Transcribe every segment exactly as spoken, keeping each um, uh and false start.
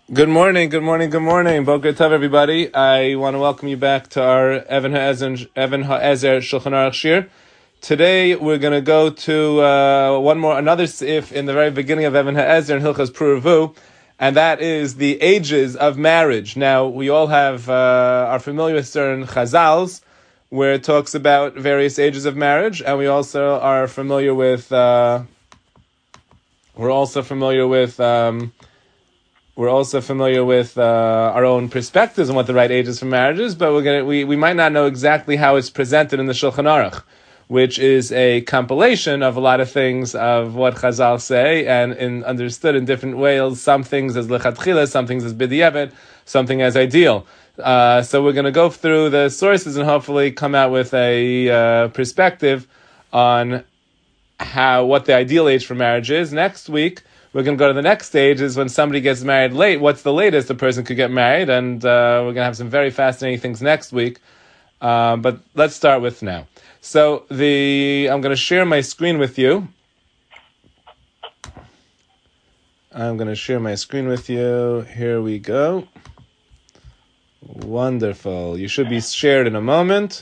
Good morning, good morning, good morning. Boker Tov, everybody. I want to welcome you back to our Evan Ha'ezer, Evan Ha'ezer Shulchan Aruch Shir. Today we're going to go to uh, one more, another sif in the very beginning of Evan Ha'ezer and Hilchas Pruruvu, and that is the ages of marriage. Now, we all have, uh, are familiar with certain chazals, where it talks about various ages of marriage, and we also are familiar with, uh, we're also familiar with, um, We're also familiar with uh, our own perspectives on what the right age is for marriages, but we're gonna we, we might not know exactly how it's presented in the Shulchan Aruch, which is a compilation of a lot of things of what Chazal say and in, understood in different ways. Some things as lechatchila, some things as b'diavad, something as ideal. Uh, so we're going to go through the sources and hopefully come out with a uh, perspective on how what the ideal age for marriage is. Next week, we're going to go to the next stage, is when somebody gets married late. What's the latest a person could get married? And uh, we're going to have some very fascinating things next week. Uh, but let's start with now. So the I'm going to share my screen with you. I'm going to share my screen with you. Here we go. Wonderful. You should be shared in a moment.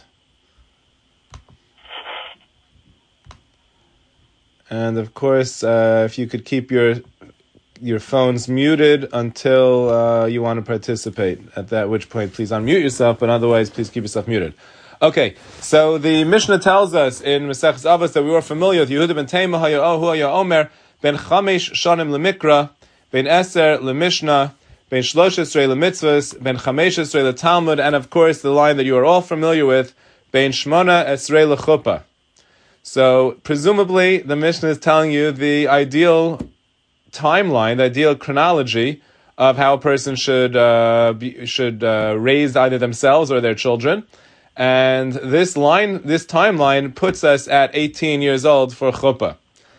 And of course, uh, if you could keep your your phones muted until uh, you want to participate, at that which point please unmute yourself, but otherwise please keep yourself muted. Okay, so the Mishnah tells us in Maseches Avos that we were familiar with Yehuda ben Tema haya'ohu haya'omer ben chamesh shanim lemikra ben eser lemishnah ben shlosh esrei lemitzvos ben chamesh esrei letalmud, and of course the line that you are all familiar with, ben shmona esrei lechuppah. So, presumably, the Mishnah is telling you the ideal timeline, the ideal chronology of how a person should uh, be, should uh, raise either themselves or their children. And this line, this timeline puts us at eighteen years old for chuppah.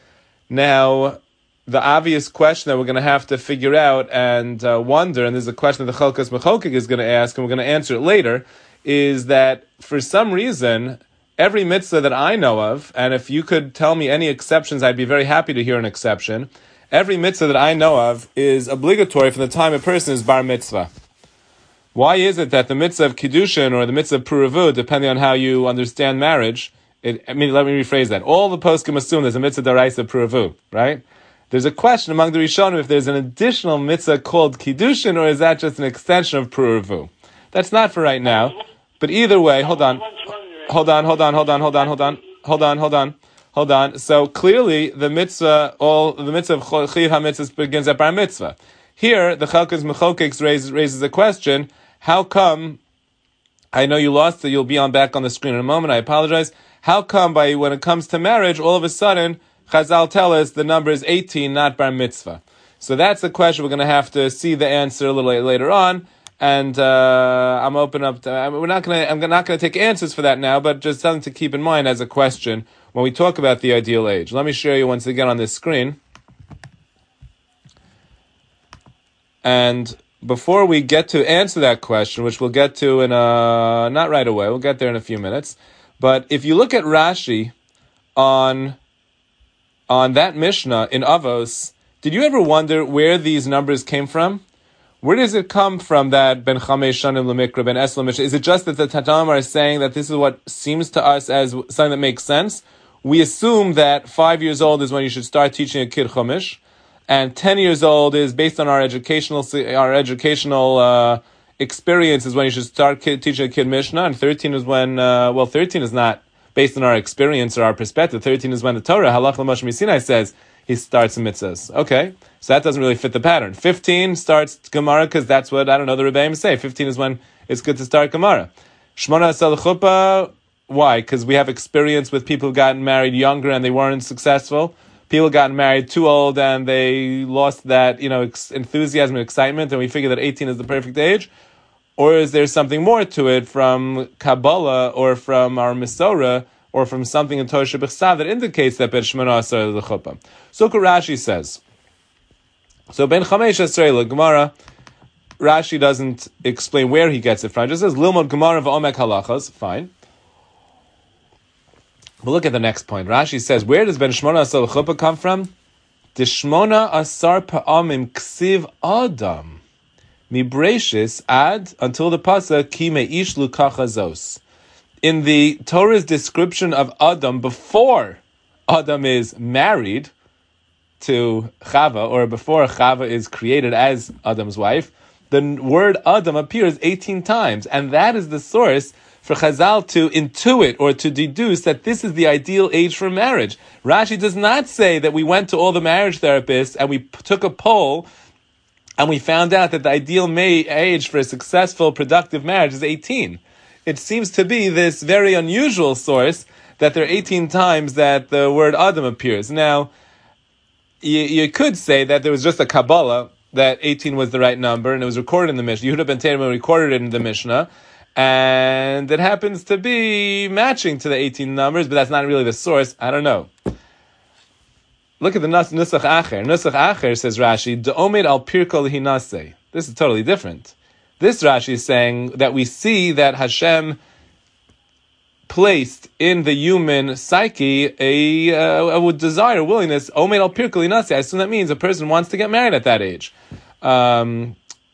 Now, the obvious question that we're going to have to figure out and uh, wonder, and this is a question that the Chalkas Mechokek is going to ask, and we're going to answer it later, is that for some reason, every mitzvah that I know of, and if you could tell me any exceptions, I'd be very happy to hear an exception. Every mitzvah that I know of is obligatory from the time a person is bar mitzvah. Why is it that the mitzvah of kiddushin or the mitzvah of pruruvu, depending on how you understand marriage, it, I mean, let me rephrase that. All the poskim assume there's a mitzvah daraisa pruruvu, right? There's a question among the Rishonim if there's an additional mitzvah called kiddushin, or is that just an extension of pruruvu? That's not for right now. But either way, hold on. Hold on, hold on, hold on, hold on, hold on, hold on, hold on, hold on. So clearly, the mitzvah, all the mitzvah of chiyuv hamitzvah begins at bar mitzvah. Here, the Chalkas Mechokek raises raises a question: how come? I know you lost it. You'll be on back on the screen in a moment. I apologize. How come, by when it comes to marriage, all of a sudden Chazal tell us the number is eighteen, not bar mitzvah? So that's the question. We're going to have to see the answer a little later on. And uh, I'm open up to. I mean, we're not going to. I'm not going to take answers for that now, but just something to keep in mind as a question when we talk about the ideal age. Let me show you once again on this screen. And before we get to answer that question, which we'll get to in a not right away, we'll get there in a few minutes. But if you look at Rashi on on that Mishnah in Avos, did you ever wonder where these numbers came from? Where does it come from that ben chamesh shanim lemikra ben es lemishnah? Is it just that the Tanaim are saying that this is what seems to us as something that makes sense? We assume that five years old is when you should start teaching a kid chumash, and ten years old is based on our educational our educational uh, experience is when you should start kid, teaching a kid mishnah, and thirteen is when uh, well thirteen is not based on our experience or our perspective. thirteen is when the Torah halach l'moshe misinai says he starts in mitzvahs. Okay, so that doesn't really fit the pattern. fifteen starts Gemara because that's what, I don't know, the Rebbeim say. fifteen is when it's good to start Gemara. Shmona asal chuppah, why? Because we have experience with people who gotten married younger and they weren't successful. People got married too old and they lost that, you know, ex- enthusiasm and excitement, and we figure that eighteen is the perfect age. Or is there something more to it from Kabbalah or from our Masorah, or from something in Torah Shebechsav that indicates that Ben Shmona Asar L'Chuppah? So Rashi says, so Ben Chamesh Asar L'Gemara, Rashi doesn't explain where he gets it from. He just says, Lilmod Gemara v'omek halachas, fine. But look at the next point. Rashi says, where does Ben Shmona Asar L'Chuppah come from? Dishmona Asar Pa'amim Ksiv Adam. mibreshis ad until the pasuk ki meish lukachazos. In the Torah's description of Adam before Adam is married to Chava, or before Chava is created as Adam's wife, the word Adam appears eighteen times, and that is the source for Chazal to intuit or to deduce that this is the ideal age for marriage. Rashi does not say that we went to all the marriage therapists and we p- took a poll and we found out that the ideal may- age for a successful, productive marriage is eighteen. It seems to be this very unusual source that there are eighteen times that the word Adam appears. Now, you, you could say that there was just a Kabbalah, that eighteen was the right number, and it was recorded in the Mishnah. Yehuda ben Tatum recorded it in the Mishnah, and it happens to be matching to the eighteen numbers, but that's not really the source. I don't know. Look at the Nus- Nusach Acher. Nusach Acher, says Rashi, D'omed al pirko lehinase. This is totally different. This Rashi is saying that we see that Hashem placed in the human psyche a, uh, a desire, a willingness. Omed al pirko lehinase. I assume that means a person wants to get married at that age. Um,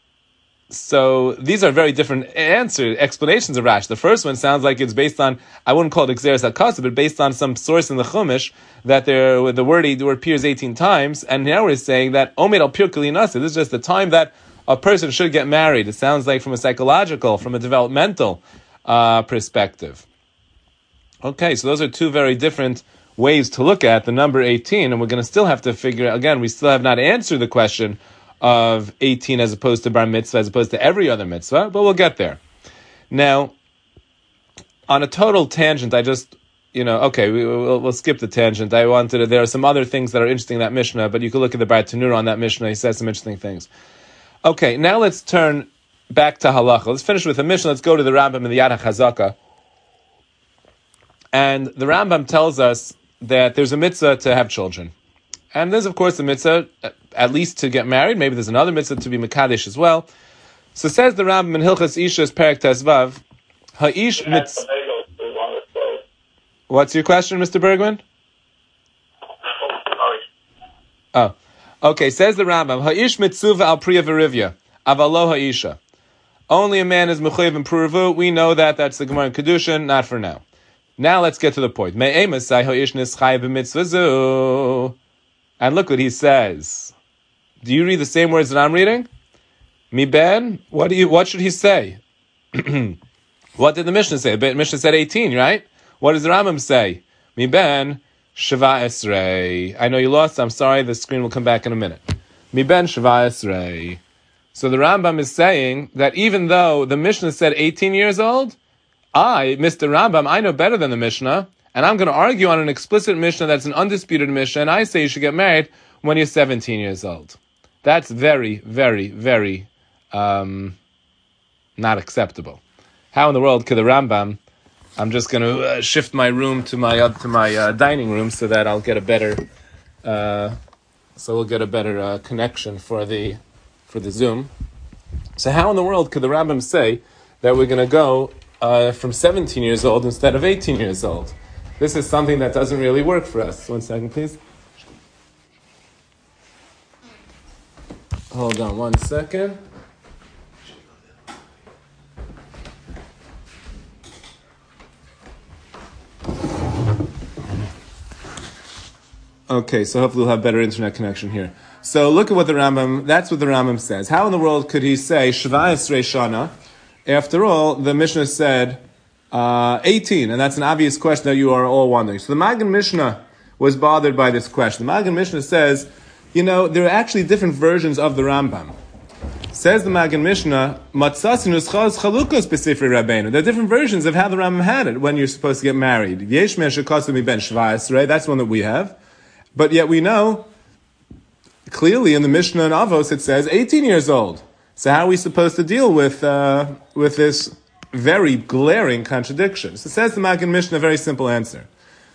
so these are very different answers, explanations of Rashi. The first one sounds like it's based on, I wouldn't call it Xeris HaKasa, but based on some source in the Chumash that there, the word, the word appears eighteen times, and now we're saying that Omed al pirko lehinase. This is just the time that a person should get married. It sounds like from a psychological, from a developmental uh, perspective. Okay, so those are two very different ways to look at the number eighteen, and we're going to still have to figure, again, we still have not answered the question of eighteen as opposed to bar mitzvah, as opposed to every other mitzvah, but we'll get there. Now, on a total tangent, I just, you know, okay, we, we'll, we'll skip the tangent. I wanted to, there are some other things that are interesting in that Mishnah, but you can look at the Bar Tanura on that Mishnah. He says some interesting things. Okay, now let's turn back to halacha. Let's finish with the Mishnah. Let's go to the Rambam in the Yad HaChazaka. And the Rambam tells us that there's a mitzvah to have children. And there's, of course, a mitzvah, at least to get married. Maybe there's another mitzvah to be Mekadesh as well. So says the Rambam in Hilchas Ishas Perek Tezvav, Ha'ish mitz... What's your question, Mister Bergman? Oh. Okay, says the Rambam, Ha'ish mitzuva al priya v'rivya, avalo ha'isha. Only a man is mechuyev in pruvu. We know that. That's the Gemara in Kedushin, not for now. Now let's get to the point. Me'emasai ha'ish nischay b'mitzvazu. And look what he says. Do you read the same words that I'm reading? Mi ben, what do you? What should he say? What did the Mishnah say? The Mishnah said eighteen, right? What does the Rambam say? Mi ben, Shava Esrei. I know you lost. I'm sorry. The screen will come back in a minute. Mi ben Shava Esrei. So the Rambam is saying that even though the Mishnah said eighteen years old, I, Mister Rambam, I know better than the Mishnah, and I'm going to argue on an explicit Mishnah that's an undisputed Mishnah, and I say you should get married when you're seventeen years old. That's very, very, very um, not acceptable. How in the world could the Rambam... I'm just going to uh, shift my room to my uh, to my uh, dining room so that I'll get a better, uh, so we'll get a better uh, connection for the for the Zoom. So how in the world could the Rambam say that we're going to go uh, from seventeen years old instead of eighteen years old? This is something that doesn't really work for us. One second, please. Hold on one second. Okay, so hopefully we'll have better internet connection here. So look at what the Rambam, that's what the Rambam says. How in the world could he say Shava Esrei Shana? After all, the Mishnah said uh, eighteen, and that's an obvious question that you are all wondering. So the Magen Mishnah was bothered by this question. The Magen Mishnah says, you know, there are actually different versions of the Rambam. Says the Magen Mishnah, Matzasi nuschos chalukos b'sifrei Rabbeinu. There are different versions of how the Rambam had it when you're supposed to get married. Yesh men shekasu mi ben Shava Esrei, that's one that we have. But yet we know, clearly in the Mishnah and Avos it says eighteen years old. So how are we supposed to deal with uh, with this very glaring contradiction? So says the Magen Mishnah, a very simple answer.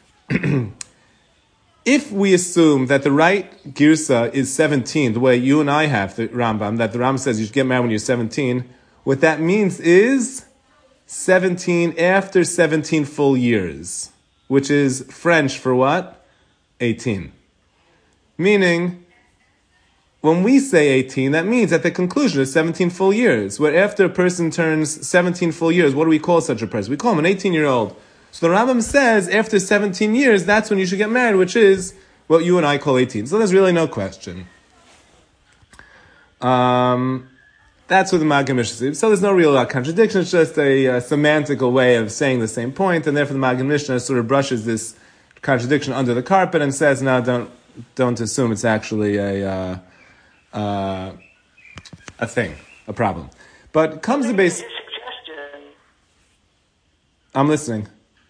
If we assume that the right girsa is seventeen, the way you and I have the Rambam, that the Rambam says you should get married when you're seventeen, what that means is seventeen after seventeen full years, which is French for what? eighteen. Meaning, when we say eighteen, that means at the conclusion is seventeen full years. Where after a person turns seventeen full years, what do we call such a person? We call him an eighteen-year-old. So the Rambam says after seventeen years, that's when you should get married, which is what you and I call eighteen. So there's really no question. Um, that's what the Maggid Mishnah says. So there's no real uh, contradiction. It's just a uh, semantical way of saying the same point, and therefore the Maggid Mishnah sort of brushes this contradiction under the carpet and says, no, don't don't assume it's actually a uh, uh, a thing, a problem. But comes the base. I'm listening.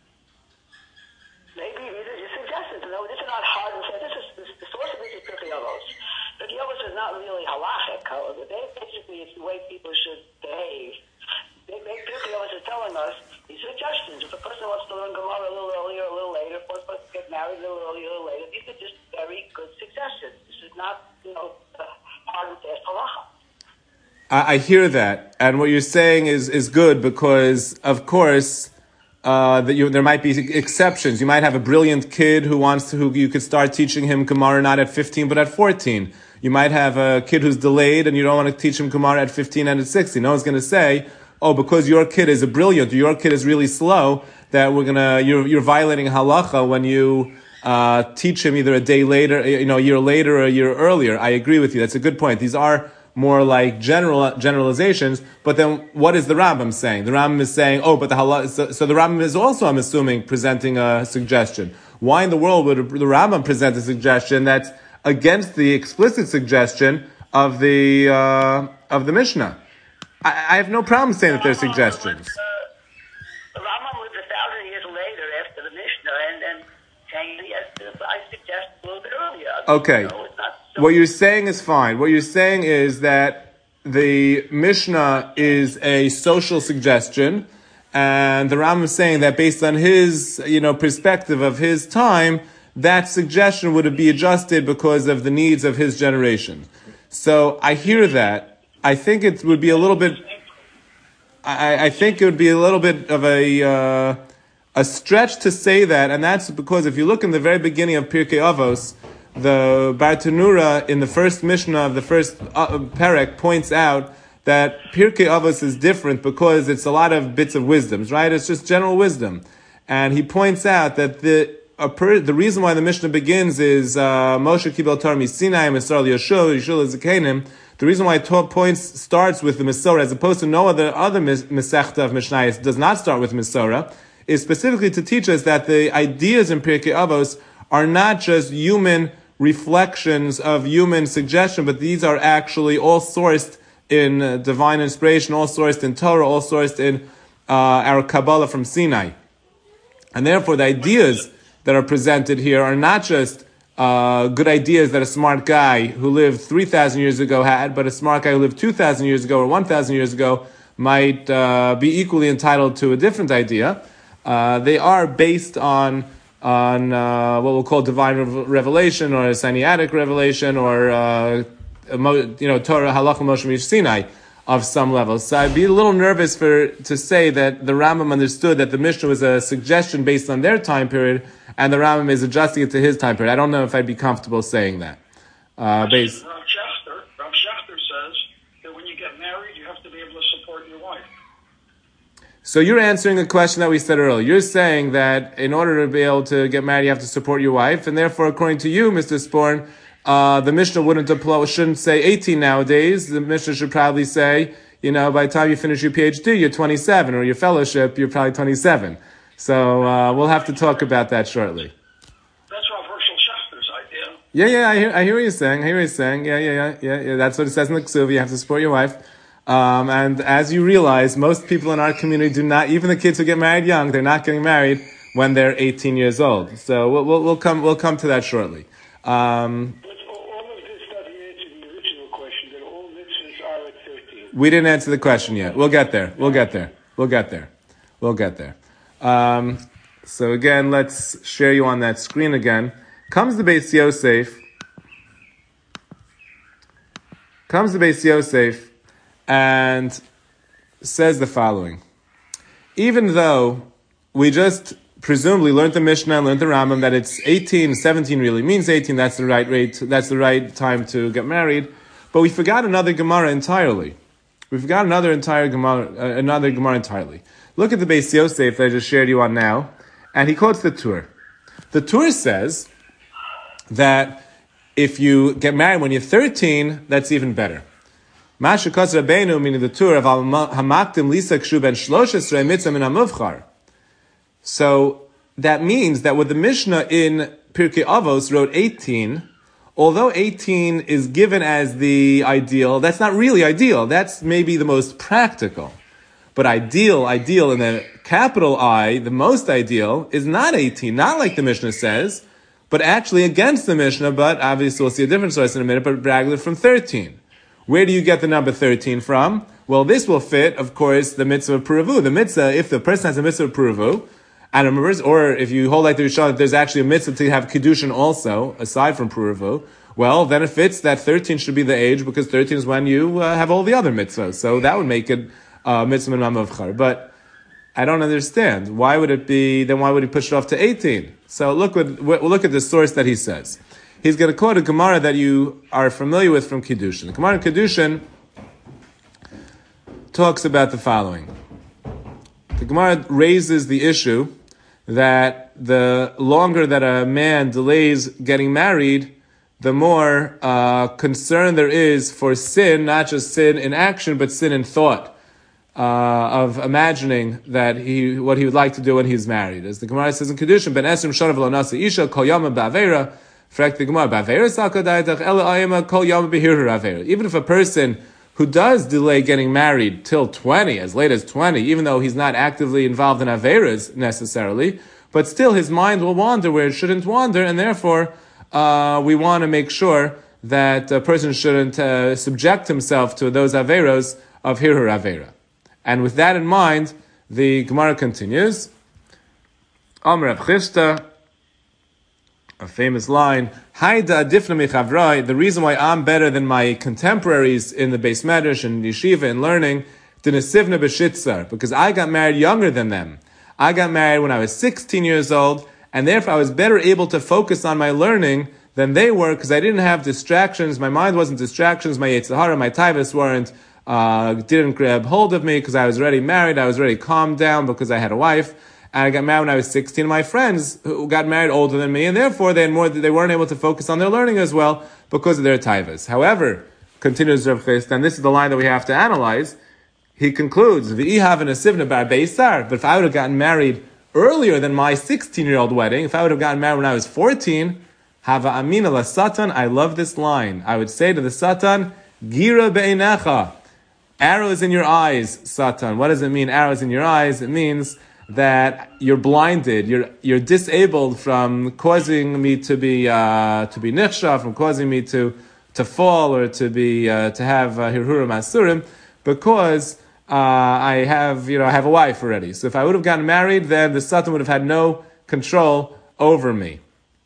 Maybe your suggestions. No, this is not hard and fast. This is this, the source of this is Pirkei Avos. Pirkei Avos is not really halachic. They basically it's the way people should behave. They, they, Pirkei Avos is telling us these suggestions. If a person wants to learn Gemara a little earlier, a little later, if a person wants to get married a little earlier, a little later, these are just very good suggestions. This is not, you know, hard and fast halacha. I, I hear that, and what you're saying is is good because, of course. Uh, that you, there might be exceptions. You might have a brilliant kid who wants to, who you could start teaching him Gemara not at fifteen, but at fourteen. You might have a kid who's delayed and you don't want to teach him Gemara at fifteen and at sixteen. No one's going to say, oh, because your kid is a brilliant, or your kid is really slow, that we're going to, you're, you're violating halacha when you, uh, teach him either a day later, you know, a year later or a year earlier. I agree with you. That's a good point. These are more like general generalizations, but then what is the Rambam saying? The Rambam is saying, oh, but the halal, so, so the Rambam is also, I'm assuming, presenting a suggestion. Why in the world would the Rambam present a suggestion that's against the explicit suggestion of the uh, of the Mishnah? I, I have no problem saying that there's suggestions. The Rambam lived a thousand years later after the Mishnah, and and saying yes, I suggest a little bit earlier. Okay. So it's not What you're saying is fine. What you're saying is that the Mishnah is a social suggestion, and the Rambam is saying that based on his, you know, perspective of his time, that suggestion would be adjusted because of the needs of his generation. So I hear that. I think it would be a little bit. I, I think it would be a little bit of a uh, a stretch to say that, and that's because if you look in the very beginning of Pirkei Avos. The Bartanura in the first Mishnah of the first uh, Perek points out that Pirkei Avos is different because it's a lot of bits of wisdoms, right? It's just general wisdom. And he points out that the a per, the reason why the Mishnah begins is uh, Moshe Kibel Torah Misinai, Misor Yeshua, Yeshua Zekanim. The reason why it points starts with the Misora as opposed to no other other Mesechta of Mishnayos does not start with Misora is specifically to teach us that the ideas in Pirkei Avos are not just human reflections of human suggestion, but these are actually all sourced in uh, divine inspiration, all sourced in Torah, all sourced in uh, our Kabbalah from Sinai. And therefore the ideas that are presented here are not just uh, good ideas that a smart guy who lived three thousand years ago had, but a smart guy who lived two thousand years ago or one thousand years ago might uh, be equally entitled to a different idea. Uh, they are based on on uh, what we'll call divine revelation or a Sinaitic revelation or uh, you know Torah Halacha Moshe Mish Sinai of some level. So I'd be a little nervous for to say that the Rambam understood that the Mishnah was a suggestion based on their time period, and the Rambam is adjusting it to his time period. I don't know if I'd be comfortable saying that. Uh, based. Rav Schachter, Rav Schachter says that when you get married, you have to be able to support your wife. So you're answering a question that we said earlier. You're saying that in order to be able to get married, you have to support your wife, and therefore, according to you, Mister Sporn, uh, the Mishnah wouldn't apply, shouldn't say eighteen nowadays. The Mishnah should probably say, you know, by the time you finish your PhD, you're twenty-seven, or your fellowship, you're probably twenty-seven. So uh, we'll have to talk about that shortly. That's Rav Hershel Schachter's idea. Yeah, yeah, I hear, I hear what you're saying. I hear what you're saying. Yeah, yeah, yeah, yeah, yeah. That's what it says in the Ksuv. You have to support your wife. Um, and as you realize, most people in our community do not, even the kids who get married young, they're not getting married when they're eighteen years old. So we'll, we'll, we'll come, we'll come to that shortly. Um, but all of this doesn't answer the original question that all mitzvahs are at thirteen. We didn't answer the question yet. We'll get there. We'll get there. We'll get there. We'll get there. Um, so again, let's share you on that screen again. Comes the Beis Yosef. Comes the Beis Yosef. And says the following. Even though we just presumably learned the Mishnah and learned the Rambam that it's eighteen, seventeen really means eighteen, that's the right rate, that's the right time to get married. but we forgot another Gemara entirely. We forgot another entire Gemara, uh, another Gemara entirely. Look at the Beis Yosef that I just shared you on now, and he quotes the Tur. The Tur says that if you get married when you're thirteen, that's even better. Masha Kos Rabbeinu, meaning the Tur of Hamaktim Lisa Kshu Ben Shlosh Esrei Mitzvah Min HaMuvchar. So that means that with the Mishnah in Pirkei Avos wrote eighteen, although eighteen is given as the ideal, that's not really ideal. That's maybe the most practical. But ideal, ideal in the capital I, the most ideal, is not eighteen, not like the Mishnah says, but actually against the Mishnah, but obviously we'll see a different source in a minute, but regular from thirteen. Where do you get the number thirteen from? Well, this will fit, of course, the mitzvah of Puravu. The mitzvah, if the person has a mitzvah of Puravu, and remembers, or if you hold like the Rishon, there's actually a mitzvah to have Kiddushin also, aside from Puravu, well, then it fits that thirteen should be the age, because thirteen is when you uh, have all the other mitzvahs. So that would make it uh, mitzvah min mamavchar. But I don't understand. Why would it be, then why would he push it off to eighteen? So look what, we'll look at the source that he says. He's going to quote a Gemara that you are familiar with from Kiddushin. The Gemara in Kiddushin talks about the following. The Gemara raises the issue that the longer that a man delays getting married, the more uh, concern there is for sin, not just sin in action, but sin in thought, uh, of imagining that he what he would like to do when he's married. As the Gemara says in Kiddushin, Ben Esrim Shana V'lo Nasa Isha Kol Yama Ba'Aveira. Even if a person who does delay getting married till twenty, as late as twenty, even though he's not actively involved in Averas necessarily, but still his mind will wander where it shouldn't wander, and therefore uh, we want to make sure that a person shouldn't uh, subject himself to those Averos of Hirur Avera. And with that in mind, the Gemara continues. Amar Rav Chisda, a famous line, Haida adifna michavrai, the reason why I'm better than my contemporaries in the Beis Medrash and Yeshiva and learning, Dinesivna b'shitzar, because I got married younger than them. I got married when I was sixteen years old, and therefore I was better able to focus on my learning than they were, because I didn't have distractions, my mind wasn't distractions, my Yetzer Hara, my Taivas weren't, uh, didn't grab hold of me, because I was already married, I was already calmed down because I had a wife. And I got married when I was sixteen. My friends who got married older than me, and therefore they had more. They weren't able to focus on their learning as well because of their taivas. However, continues Rav Chisda, and this is the line that we have to analyze. He concludes, "V'ihav and asivna bar beisar." But if I would have gotten married earlier than my sixteen-year-old wedding, if I would have gotten married when I was fourteen, hava amina la satan. I love this line. I would say to the satan, "Gira be'inecha." Arrows in your eyes, satan. What does it mean? Arrows in your eyes. It means that you're blinded, you're you're disabled from causing me to be uh, to be nichsha, from causing me to to fall or to be uh, to have hirhurim asurim, because uh, I have you know I have a wife already. So if I would have gotten married, then the satan would have had no control over me.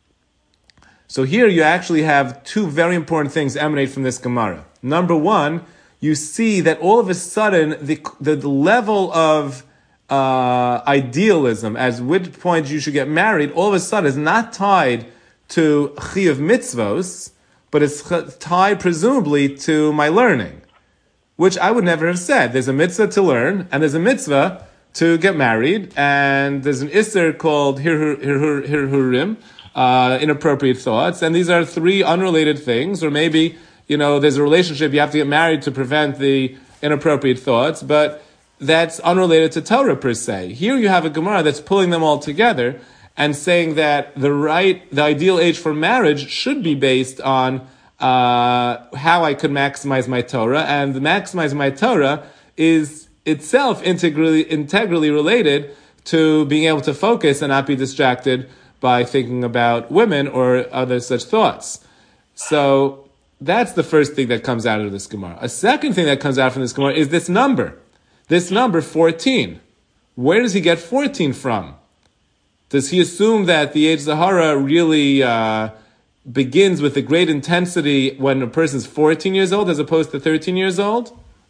So here you actually have two very important things emanate from this Gemara. Number one, you see that all of a sudden the the, the level of Uh, idealism, as which point you should get married, all of a sudden is not tied to chiyuv mitzvos, but it's tied presumably to my learning, which I would never have said. There's a mitzvah to learn, and there's a mitzvah to get married, and there's an isser called hirhurim, hir, hir, hir, uh, inappropriate thoughts, and these are three unrelated things, or maybe, you know, there's a relationship, you have to get married to prevent the inappropriate thoughts, but that's unrelated to Torah per se. Here you have a Gemara that's pulling them all together and saying that the right, the ideal age for marriage should be based on uh, how I could maximize my Torah, and maximizing my Torah is itself integrally integrally related to being able to focus and not be distracted by thinking about women or other such thoughts. So that's the first thing that comes out of this Gemara. A second thing that comes out from this Gemara is this number. This number, fourteen. Where does he get fourteen from? Does he assume that the Yetzer Hara really uh, begins with a great intensity when a person is fourteen years old as opposed to thirteen years old?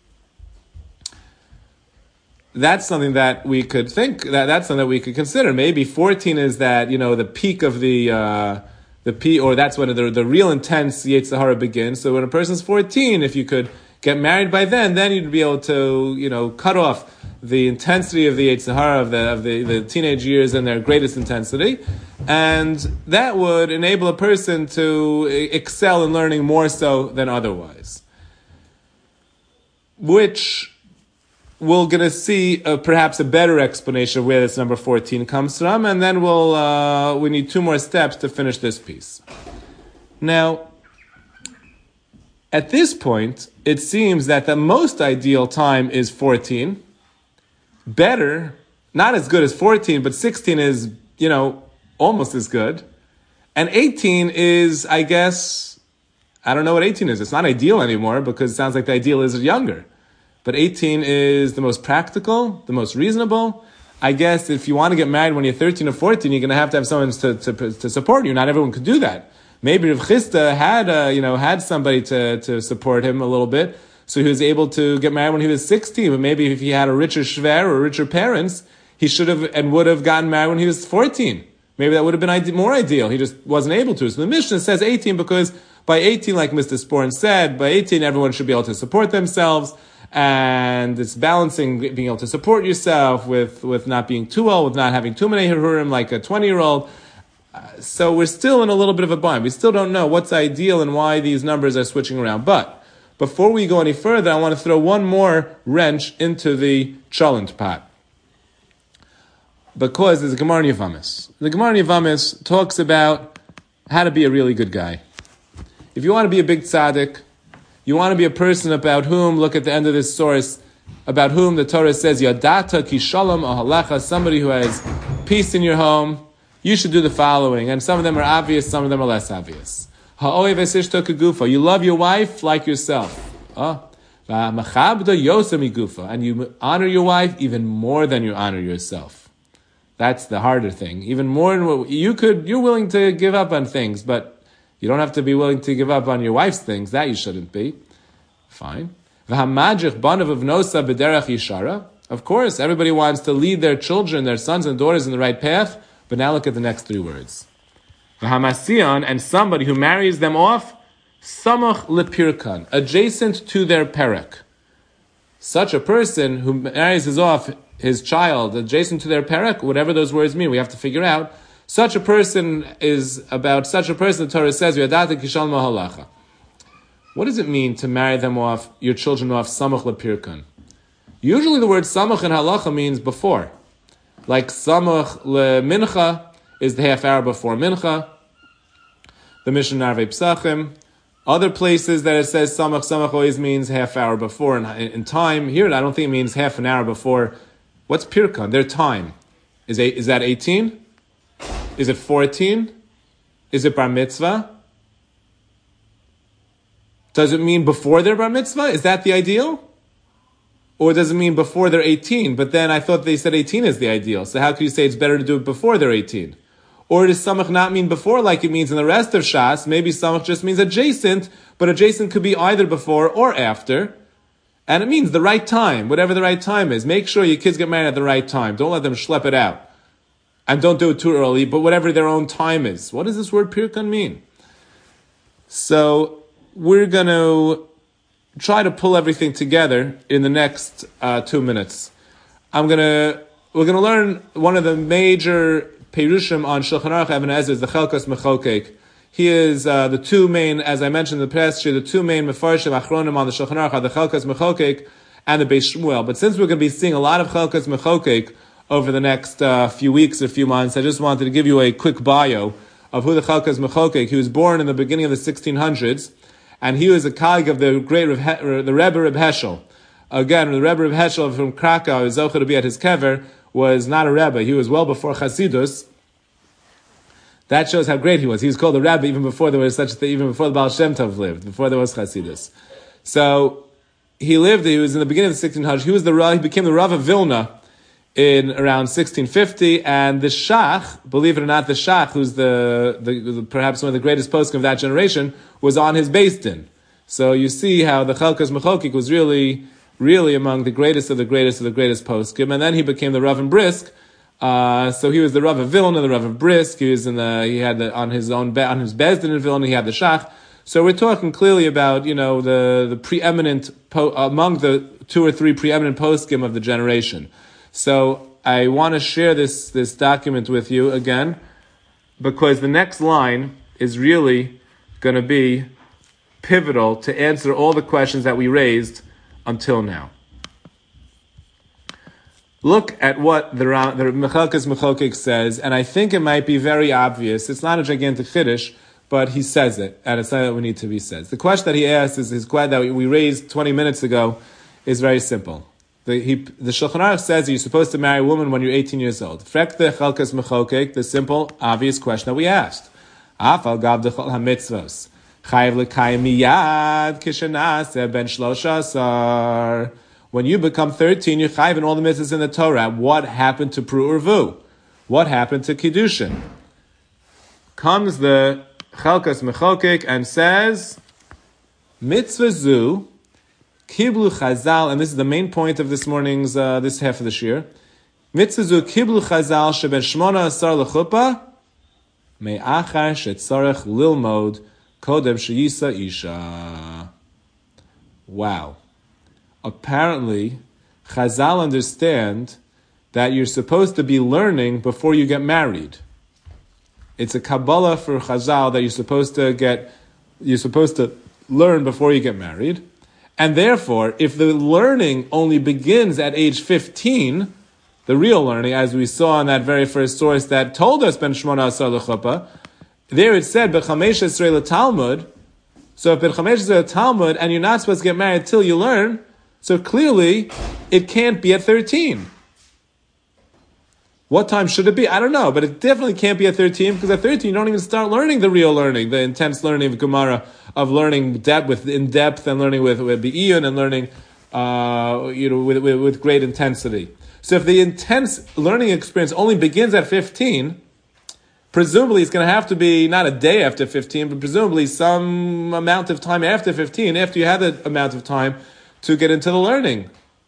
That's something that we could think, that, that's something that we could consider. Maybe fourteen is that, you know, the peak of the, uh, the P, or that's when the, the real intense Yetzer Hara begins. So when a person's fourteen, if you could get married by then, then you'd be able to, you know, cut off the intensity of the Yetzer Hara, of the of the, the teenage years and their greatest intensity, and that would enable a person to excel in learning more so than otherwise. Which we're going to see uh, perhaps a better explanation of where this number fourteen comes from, and then we'll uh, we need two more steps to finish this piece. Now, at this point, it seems that the most ideal time is fourteen. Better, not as good as fourteen, but sixteen is, you know, almost as good. And eighteen is, I guess, I don't know what eighteen is. It's not ideal anymore because it sounds like the ideal is younger. But eighteen is the most practical, the most reasonable. I guess if you want to get married when you're thirteen or fourteen, you're going to have to have someone to, to, to support you. Not everyone could do that. Maybe Rav Chisda had, uh, you know, had somebody to, to support him a little bit, so he was able to get married when he was sixteen. But maybe if he had a richer shver or richer parents, he should have and would have gotten married when he was fourteen. Maybe that would have been ide- more ideal. He just wasn't able to. So the Mishnah says eighteen because by eighteen, like Mister Sporn said, by eighteen everyone should be able to support themselves. And it's balancing being able to support yourself with, with not being too old, with not having too many hirurim like a twenty-year-old. Uh, so we're still in a little bit of a bind. We still don't know what's ideal and why these numbers are switching around. But before we go any further, I want to throw one more wrench into the cholent pot. Because there's a Gemara in Yavamis. The Gemara in Yavamis talks about how to be a really good guy. If you want to be a big tzaddik, you want to be a person about whom, look at the end of this source, about whom the Torah says, Yadata ki shalom ahalecha, somebody who has peace in your home, you should do the following. And some of them are obvious, some of them are less obvious. Ha'oev esishto kegufa, you love your wife like yourself. Oh. V'machabda yosem igufa, and you honor your wife even more than you honor yourself. That's the harder thing. Even more than what you could, you're willing to give up on things, but you don't have to be willing to give up on your wife's things. That you shouldn't be. Fine. Of course, everybody wants to lead their children, their sons and daughters in the right path, but now look at the next three words. And somebody who marries them off, samach lepirkan, adjacent to their perek. Such a person who marries his off his child adjacent to their perek, whatever those words mean, we have to figure out. Such a person is about such a person, the Torah says, Yadata kishal mahalacha. What does it mean to marry them off, your children off, samach lepirkan? Usually the word samach in halacha means before. Like samach lemincha is the half hour before mincha. The Mishnah Narvei Psachim. Other places that it says samach, samach always means half hour before in, in time. Here I don't think it means half an hour before. What's pirkan? Their time. Is, a, is that eighteen? Is it fourteen? Is it bar mitzvah? Does it mean before their bar mitzvah? Is that the ideal? Or does it mean before they're eighteen? But then I thought they said eighteen is the ideal. So how can you say it's better to do it before they're eighteen? Or does samach not mean before like it means in the rest of Shas? Maybe samach just means adjacent, but adjacent could be either before or after. And it means the right time, whatever the right time is. Make sure your kids get married at the right time. Don't let them schlep it out. And don't do it too early, but whatever their own time is. What does this word pirkan mean? So we're going to try to pull everything together in the next uh, two minutes. I'm going to we're going to learn one of the major perushim on Shulchan Aruch Even HaEzer is the Chelkas Mechokek. He is uh, the two main, as I mentioned in the past year, the two main mefarshim achronim on the Shulchan Aruch are the Chelkas Mechokek and the Beis Shmuel. But since we're going to be seeing a lot of Chelkas Mechokek over the next uh, few weeks or few months, I just wanted to give you a quick bio of who the Chelkas Mechokek. He was born in the beginning of the sixteen hundreds, and he was a colleague of the great Reb he- the Rebbe Reb Heschel. Again, the Rebbe Reb Heschel from Krakow, who was zocher to be at his kever, was not a Rebbe. He was well before Chasidus. That shows how great he was. He was called a Rebbe even before there was such a thing, even before the Baal Shem Tov lived, before there was Chasidus. So he lived. He was in the beginning of the sixteen hundreds. He was the he became the Rav of Vilna in around sixteen fifty, and the Shach, believe it or not, the Shach, who's the, the, the perhaps one of the greatest poskim of that generation, was on his Beis Din. So you see how the Chelkas Mechokek was really, really among the greatest of the greatest of the greatest poskim, and then he became the Rav and Brisk Uh, so he was the Rav of Vilna, the Rav of Brisk. He was in the, he had the, on his own, be, on his Bezdin in Vilna, he had the Shach. So we're talking clearly about, you know, the, the preeminent, po, among the two or three preeminent poskim of the generation. So I want to share this, this document with you again, because the next line is really going to be pivotal to answer all the questions that we raised until now. Look at what the, the Mechalkes Mechokek says, and I think it might be very obvious. It's not a gigantic chiddush, but he says it, and it's not that we need to be said. The question that he asked is his question that we raised twenty minutes ago is very simple. The, he, the Shulchan Aruch says that you're supposed to marry a woman when you're eighteen years old. Frekte Chalkes Mechokek, the simple, obvious question that we asked. Afal gav dechol hamitzvos. Chayiv l'kayim miyad kishenaseh ben shlosha asar. When you become thirteen, you're chayiv in all the mitzvahs in the Torah. What happened to Pru Urvu? What happened to Kiddushin? Comes the Chalkas Mechokek and says, Mitzvah zu, Kiblu Chazal, and this is the main point of this morning's, uh, this half of the shir. Mitzvah zu, Kiblu Chazal, sheben shmona asar l'chuppah, me'achar shetzarech lilmod, kodem sheyisa isha. Wow. Apparently, Chazal understand that you're supposed to be learning before you get married. It's a Kabbalah for Chazal that you're supposed to get, you're supposed to learn before you get married. And therefore, if the learning only begins at age fifteen, the real learning, as we saw in that very first source that told us Ben Shmona Asar L'Chuppah, there it said, B'chamesh Esrei L'Talmud, so if B'chamesh Esrei L'Talmud, and you're not supposed to get married until you learn, so clearly, it can't be at thirteen. What time should it be? I don't know, but it definitely can't be at thirteen, because at thirteen you don't even start learning the real learning, the intense learning of Gemara, of learning depth with in depth and learning with with the Iyun and learning, uh, you know, with, with with great intensity. So if the intense learning experience only begins at fifteen, presumably it's going to have to be not a day after fifteen, but presumably some amount of time after fifteen, after you have that amount of time to get into the learning.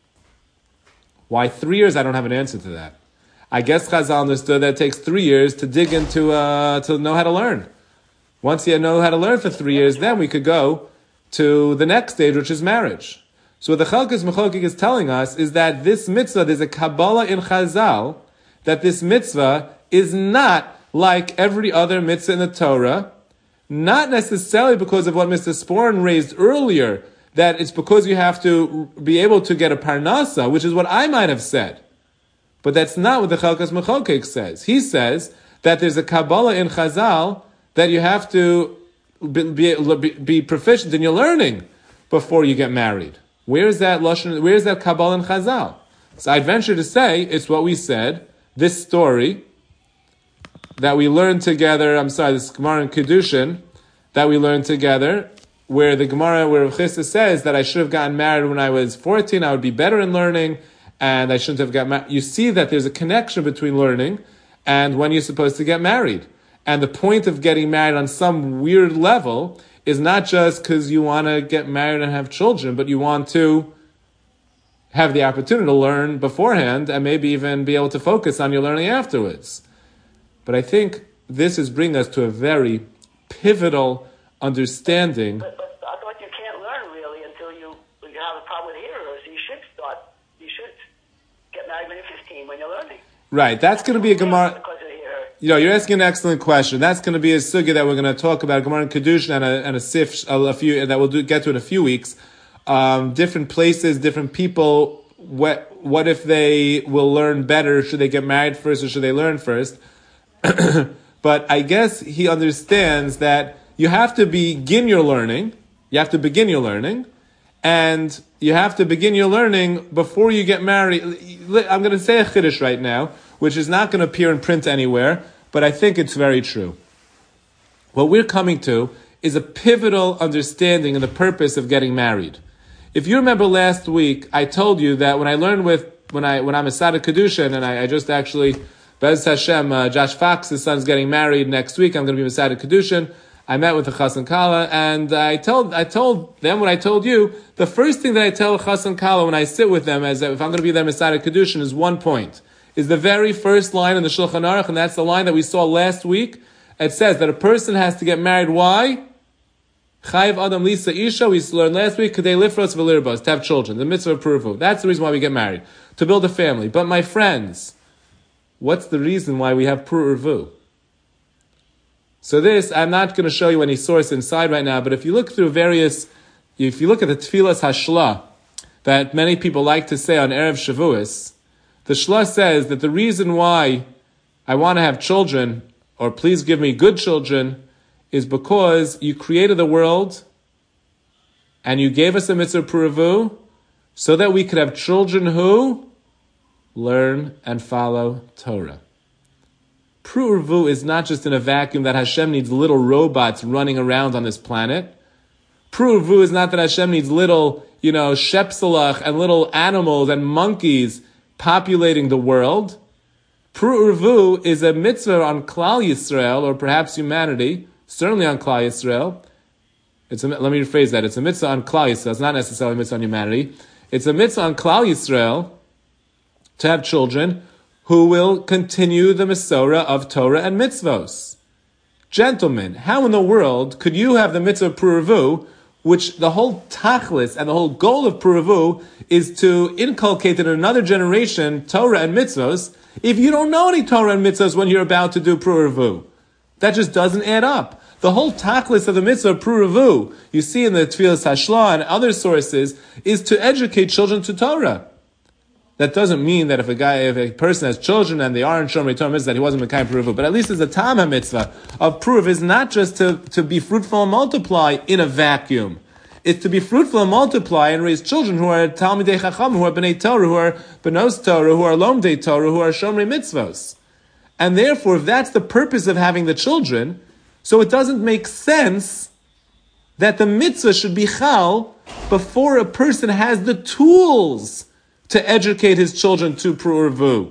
Why three years? I don't have an answer to that. I guess Chazal understood that it takes three years to dig into, uh, to know how to learn. Once you know how to learn for three years, then we could go to the next stage, which is marriage. So what the Chalkas Mechokek is telling us is that this mitzvah, there's a Kabbalah in Chazal, that this mitzvah is not like every other mitzvah in the Torah, not necessarily because of what Mister Sporn raised earlier, that it's because you have to be able to get a parnasa, which is what I might have said. But that's not what the Chalkas Mechokek says. He says that there's a Kabbalah in Chazal that you have to be, be, be proficient in your learning before you get married. Where is that Lashon, where is that Kabbalah in Chazal? So I'd venture to say it's what we said, this story that we learned together, I'm sorry, this Gemara in Kiddushin, that we learned together, where the Gemara, where Rav Chisda says that I should have gotten married when I was fourteen, I would be better in learning, and I shouldn't have got married. You see that there's a connection between learning and when you're supposed to get married. And the point of getting married on some weird level is not just because you want to get married and have children, but you want to have the opportunity to learn beforehand and maybe even be able to focus on your learning afterwards. But I think this is bringing us to a very pivotal understanding. But, but I thought you can't learn really until you, you have a problem with hearers. You should start, you should get married when you're fifteen, when you're learning. Right, that's going to be a Gemara. You know, you're asking an excellent question. That's going to be a sugya that we're going to talk about, Gemara and Kedushin and a, and a sif, a, a few, that we'll do, get to in a few weeks. Um, different places, different people, what, what if they will learn better? Should they get married first or should they learn first? But I guess he understands that you have to begin your learning. You have to begin your learning. And you have to begin your learning before you get married. I'm going to say a chiddush right now, which is not going to appear in print anywhere, but I think it's very true. What we're coming to is a pivotal understanding of the purpose of getting married. If you remember last week, I told you that when I learned with, when I, when I'm a Sada Kedushin, and I, I just actually, Bez Hashem, uh, Josh Fox's son's getting married next week, I'm going to be a Sada Kedushin. I met with the Chassan Kala, and I told I told them what I told you. The first thing that I tell Chassan Kala when I sit with them, as if I'm going to be their Masada Kedushin, is one point. is the very first line in the Shulchan Aruch, and that's the line that we saw last week. It says that a person has to get married. Why? Chayiv Adam Lisa Isha, we learned last week, Kadei Lifros V'Lirbos, to have children, the mitzvah of Puruvu. That's the reason why we get married, to build a family. But my friends, what's the reason why we have Puruvu? So this, I'm not going to show you any source inside right now, but if you look through various, if you look at the Tfilas Hashla, that many people like to say on Erev Shavuos, the Shla says that the reason why I want to have children, or please give me good children, is because you created the world and you gave us a mitzvah Puruvu so that we could have children who learn and follow Torah. Puruvu is not just in a vacuum that Hashem needs little robots running around on this planet. Puruvu is not that Hashem needs little, you know, shepselach and little animals and monkeys populating the world. Puruvu is a mitzvah on Klal Yisrael, or perhaps humanity, certainly on Klal Yisrael. It's a, let me rephrase that. It's a mitzvah on Klal Yisrael. It's not necessarily a mitzvah on humanity. It's a mitzvah on Klal Yisrael to have children who will continue the Masorah of Torah and mitzvos. Gentlemen, how in the world could you have the mitzvah of Puruvu, which the whole tachlis and the whole goal of Puruvu is to inculcate in another generation Torah and mitzvos, if you don't know any Torah and mitzvos when you're about to do Puruvu? That just doesn't add up. The whole tachlis of the mitzvah of Puruvu, you see in the Tfilas Hashla and other sources, is to educate children to Torah. That doesn't mean that if a guy, if a person has children and they aren't Shomrei Torah mitzvah, that he wasn't Mekayim Puruvu. But at least as a Tama mitzvah of Puruv is not just to, to be fruitful and multiply in a vacuum. It's to be fruitful and multiply and raise children who are Talmidei Chacham, who are Bnei Torah, who are Benos Torah, who are Lomdei Torah, who are Shomrei Mitzvos. And therefore, if that's the purpose of having the children, so it doesn't make sense that the mitzvah should be chal before a person has the tools to educate his children to Puruvu.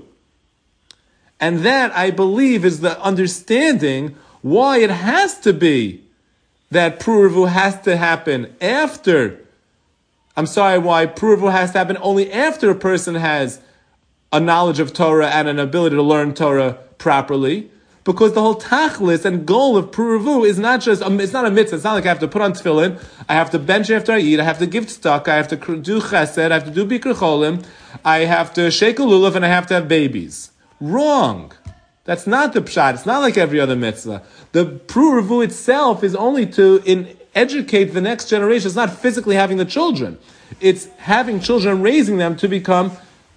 And that, I believe, is the understanding why it has to be that Puruvu has to happen after, I'm sorry, why Puruvu has to happen only after a person has a knowledge of Torah and an ability to learn Torah properly, because the whole tachlis and goal of Puruvu is not just, it's not a mitzvah. It's not like I have to put on tefillin, I have to bench after I eat, I have to give tzedakah, I have to do chesed, I have to do bikkur cholim, I have to shake a lulav, and I have to have babies. Wrong. That's not the pshat. It's not like every other mitzvah. The Puruvu itself is only to in, educate the next generation. It's not physically having the children. It's having children, raising them to become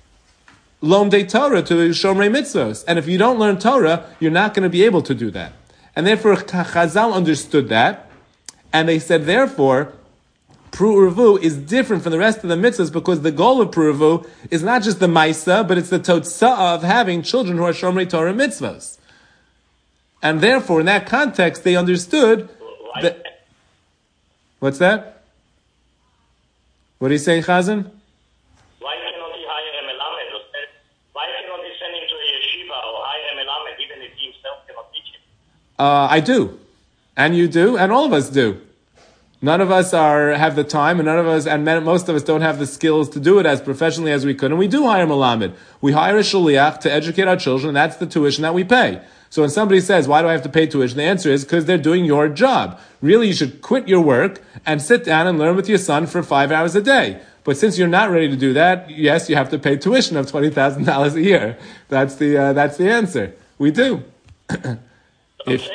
Lomdei Torah, to Shomrei Mitzvos. And if you don't learn Torah, you're not going to be able to do that. And therefore, Chazal understood that, and they said, therefore, Puruvu is different from the rest of the mitzvahs because the goal of Puruvu is not just the Maisa, but it's the Totzah of having children who are Shomrei Torah mitzvahs. And therefore, in that context, they understood that... What's that? What are you saying, Chazan? Why cannot he hire a melamed? Why cannot he send him to a yeshiva or hire a melamed, even if he himself cannot teach him? Uh, I do. And you do, and all of us do. None of us are have the time, and none of us, and most of us don't have the skills to do it as professionally as we could. And we do hire melamed. We hire a shaliach to educate our children, and that's the tuition that we pay. So when somebody says, why do I have to pay tuition? The answer is because they're doing your job. Really, you should quit your work and sit down and learn with your son for five hours a day. But since you're not ready to do that, yes, you have to pay tuition of twenty thousand dollars a year. That's the uh, that's the answer. We do. if,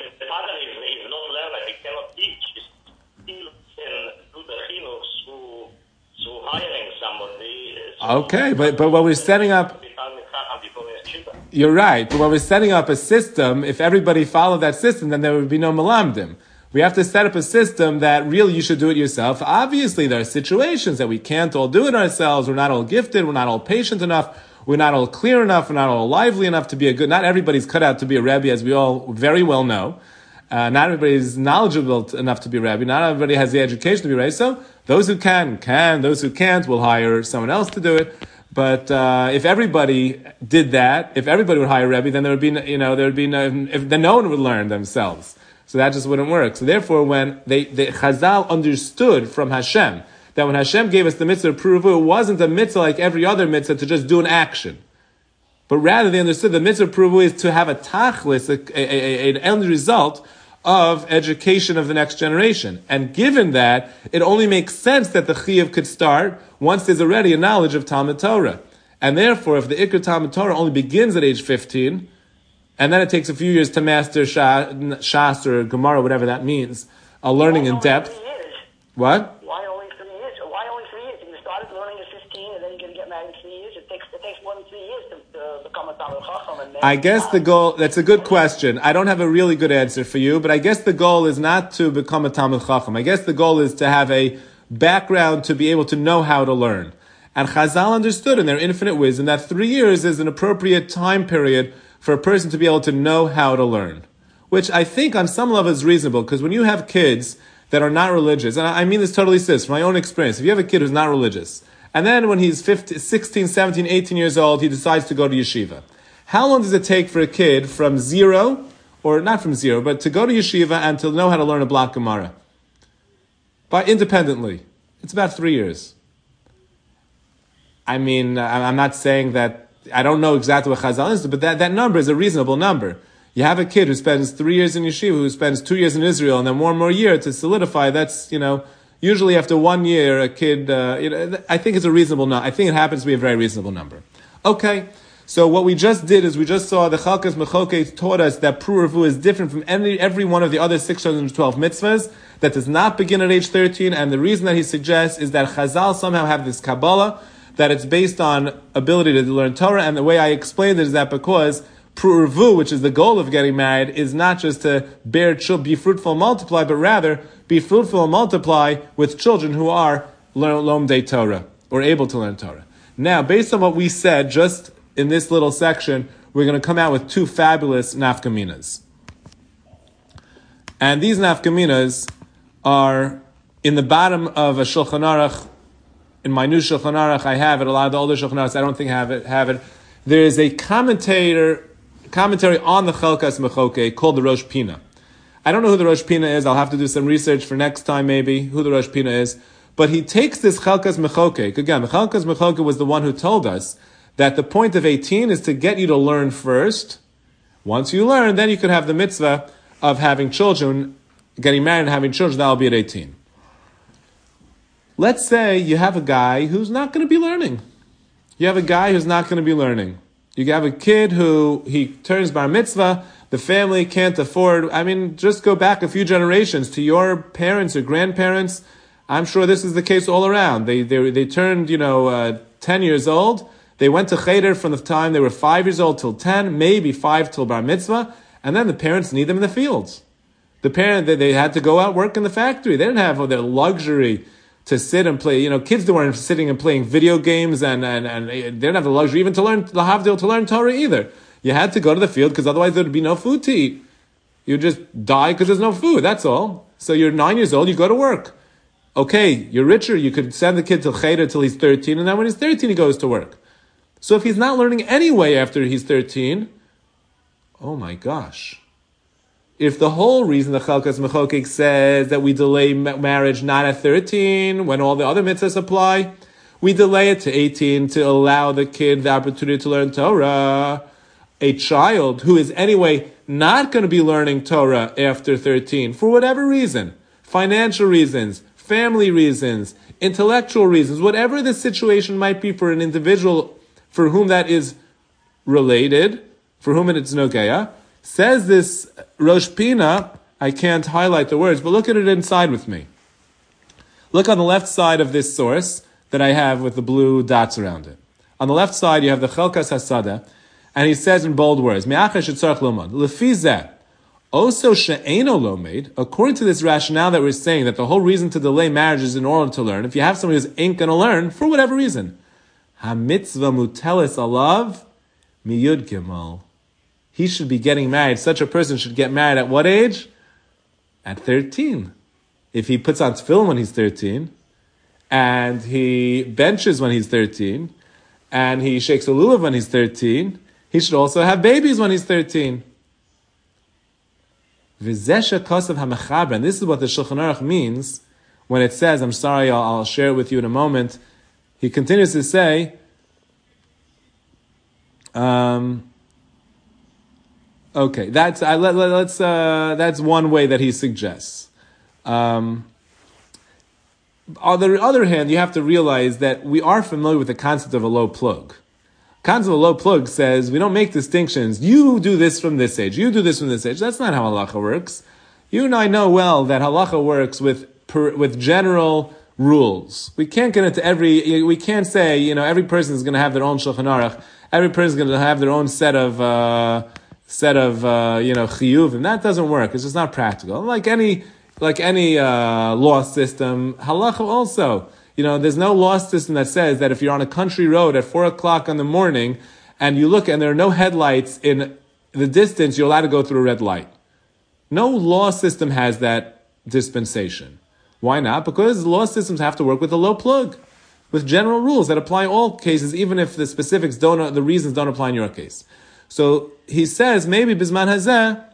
Okay, but but when we're setting up, you're right. But when we're setting up a system, if everybody followed that system, then there would be no malamdim. We have to set up a system that really you should do it yourself. Obviously, there are situations that we can't all do it ourselves. We're not all gifted. We're not all patient enough. We're not all clear enough. We're not all lively enough to be a good. Not everybody's cut out to be a Rebbe, as we all very well know. Uh, not everybody is knowledgeable t- enough to be a Rebbe. Not everybody has the education to be a Rebbe. So those who can, can. Those who can't will hire someone else to do it. But uh, if everybody did that, if everybody would hire a Rebbe, then there would be, you know, there would be no, if, then no one would learn themselves. So that just wouldn't work. So therefore, when they, the Chazal understood from Hashem that when Hashem gave us the mitzvah of Puruvu, it wasn't a mitzvah like every other mitzvah to just do an action. But rather, they understood the mitzvah pruvu is to have a tachlis, a, a, a, an end result of education of the next generation. And given that, it only makes sense that the chiyuv could start once there's already a knowledge of Talmud Torah. And therefore, if the Ikr Talmud Torah only begins at age fifteen, and then it takes a few years to master Shas or Gemara, whatever that means, a learning in depth. What? Why only three years? Why only three years? If you started learning at fifteen and then you're going to get married in three years, it takes, it takes more than three years to, to become a Talmud Chacham. And I guess the goal, that's a good question. I don't have a really good answer for you, but I guess the goal is not to become a Talmud Chacham. I guess the goal is to have a background to be able to know how to learn. And Chazal understood in their infinite wisdom that three years is an appropriate time period for a person to be able to know how to learn. Which I think on some level is reasonable, because when you have kids that are not religious, and I mean this totally serious, from my own experience, if you have a kid who's not religious, and then when he's fifteen, sixteen, seventeen, eighteen years old, he decides to go to yeshiva. How long does it take for a kid from zero, or not from zero, but to go to yeshiva and to know how to learn a block Gemara? By independently. It's about three years. I mean, I'm not saying that, I don't know exactly what Chazal is, but that, that number is a reasonable number. You have a kid who spends three years in yeshiva, who spends two years in Israel, and then one more year to solidify. That's, you know, usually after one year, a kid, uh, you know, I think it's a reasonable number. I think it happens to be a very reasonable number. Okay, so what we just did is we just saw the Chalkas Mechoke taught us that Pru Revu is different from any, every one of the other six hundred twelve mitzvahs, that does not begin at age thirteen, and the reason that he suggests is that Chazal somehow have this Kabbalah, that it's based on ability to learn Torah, and the way I explained it is that because Pru Revu, which is the goal of getting married, is not just to bear children, be fruitful and multiply, but rather be fruitful and multiply with children who are lomdei Torah, or able to learn Torah. Now, based on what we said just in this little section, we're going to come out with two fabulous nafkaminas. And these nafkaminas are in the bottom of a Shulchan Aruch. In my new Shulchan Aruch, I have it. A lot of the older Shulchan Aruchs, I don't think have it. Have it. There is a commentator, commentary on the Chalkas Mechoke called the Rosh Pina. I don't know who the Rosh Pina is. I'll have to do some research for next time, maybe, who the Rosh Pina is. But he takes this Chalkas Mechoke. Again, the Chalkas Mechoke was the one who told us that the point of eighteen is to get you to learn first. Once you learn, then you could have the mitzvah of having children, getting married and having children. That'll be at eighteen. Let's say you have a guy who's not going to be learning. You have a guy who's not going to be learning. You have a kid who, he turns bar mitzvah, the family can't afford, I mean, just go back a few generations to your parents or grandparents. I'm sure this is the case all around. They they, they turned, you know, uh, ten years old. They went to cheder from the time they were five years old till ten, maybe five till bar mitzvah, and then the parents need them in the fields. The parent, they, they had to go out work in the factory. They didn't have their luxury to sit and play, you know, kids that weren't sitting and playing video games, and, and, and they didn't have the luxury even to learn, lahavdil, to learn Torah either. You had to go to the field because otherwise there would be no food to eat. You'd just die because there's no food, that's all. So you're nine years old, you go to work. Okay, you're richer, you could send the kid to cheder till he's thirteen, and then when he's thirteen he goes to work. So if he's not learning anyway after he's thirteen, oh my gosh. If the whole reason the Chalkas Mechokek says that we delay marriage not at thirteen, when all the other mitzvahs apply, we delay it to eighteen to allow the kid the opportunity to learn Torah. A child who is anyway not going to be learning Torah after thirteen, for whatever reason, financial reasons, family reasons, intellectual reasons, whatever the situation might be for an individual for whom that is related, for whom it's nogeya, says this Rosh Pina, I can't highlight the words, but look at it inside with me. Look on the left side of this source that I have with the blue dots around it. On the left side, you have the Chelkas Hasada, and he says in bold words, Lefizeh, also she'eno lomed, according to this rationale that we're saying, that the whole reason to delay marriage is in order to learn, if you have somebody who's ain't going to learn, for whatever reason, ha-mitzvah mutelis alav miyud gimel. He should be getting married. Such a person should get married at what age? At thirteen. If he puts on tefillin when he's thirteen, and he benches when he's thirteen, and he shakes a lulav when he's thirteen, he should also have babies when he's thirteen. V'zesha kosav ha'mechaber, and this is what the Shulchan Aruch means when it says, I'm sorry, I'll, I'll share it with you in a moment. He continues to say, Um, okay, that's I let, let, let's uh, that's one way that he suggests. Um, on the other hand, you have to realize that we are familiar with the concept of a low plug. Concept of a low plug says we don't make distinctions. You do this from this age. You do this from this age. That's not how halacha works. You and I know well that halacha works with per, with general rules. We can't get into every. We can't say you know every person is going to have their own shulchan aruch. Every person is going to have their own set of uh, set of uh, you know chiyuv, and that doesn't work. It's just not practical. Like any like any uh, law system, halacha also. You know, there's no law system that says that if you're on a country road at four o'clock in the morning and you look and there are no headlights in the distance, you're allowed to go through a red light. No law system has that dispensation. Why not? Because law systems have to work with a low plug, with general rules that apply in all cases, even if the specifics don't, the reasons don't apply in your case. So he says, maybe Bisman Hazeh,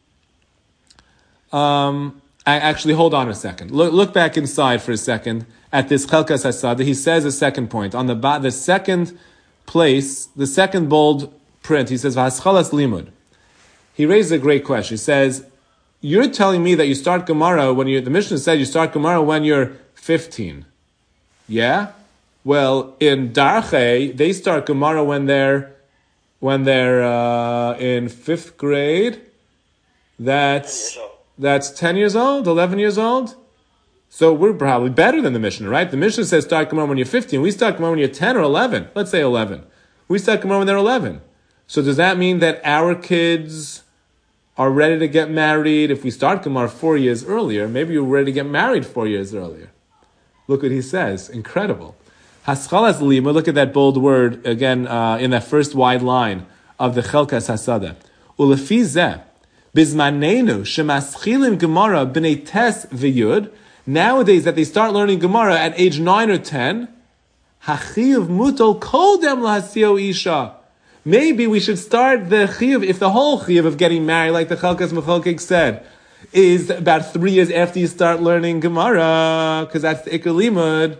um, I actually, hold on a second. Look, look back inside for a second at this Chelkas Hasada. He says a second point. On the ba- the second place, the second bold print, he says, V'haschalas limud. He raises a great question. He says, you're telling me that you start Gemara when you're, the Mishnah said you start Gemara when you're fifteen. Yeah? Well, in Darche, they start Gemara when they're, when they're uh, in fifth grade. That's... That's ten years old, eleven years old. So we're probably better than the Mishnah, right? The Mishnah says start Gemara when you're fifteen. We start Gemara when you're ten or eleven. Let's say eleven. We start Gemara when they're eleven. So does that mean that our kids are ready to get married? If we start Gemara four years earlier, maybe you're ready to get married four years earlier. Look what he says. Incredible. Haschalas lima, look at that bold word again uh, in that first wide line of the Chelkas Hasada. Ulefi zeh. Bismanenu shemaschilim Gemara b'nei tes v'yud. Nowadays, that they start learning Gemara at age nine or ten, hachiv mutol kodem lahasio isha. Maybe we should start the chiv, if the whole chiv of getting married, like the Chelkas Mechokek said, is about three years after you start learning Gemara, because that's the Ikar Limud.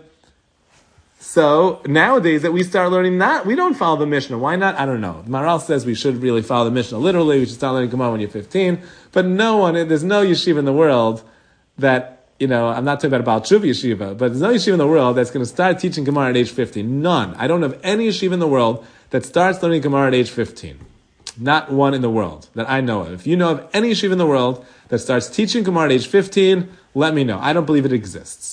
So nowadays that we start learning that, we don't follow the Mishnah. Why not? I don't know. Maral says we should really follow the Mishnah. Literally, we should start learning Gemara when you're fifteen. But no one, there's no yeshiva in the world that, you know, I'm not talking about Baal Tshuva yeshiva, but there's no yeshiva in the world that's going to start teaching Gemara at age fifteen. None. I don't know of any yeshiva in the world that starts learning Gemara at age fifteen. Not one in the world that I know of. If you know of any yeshiva in the world that starts teaching Gemara at age fifteen, let me know. I don't believe it exists.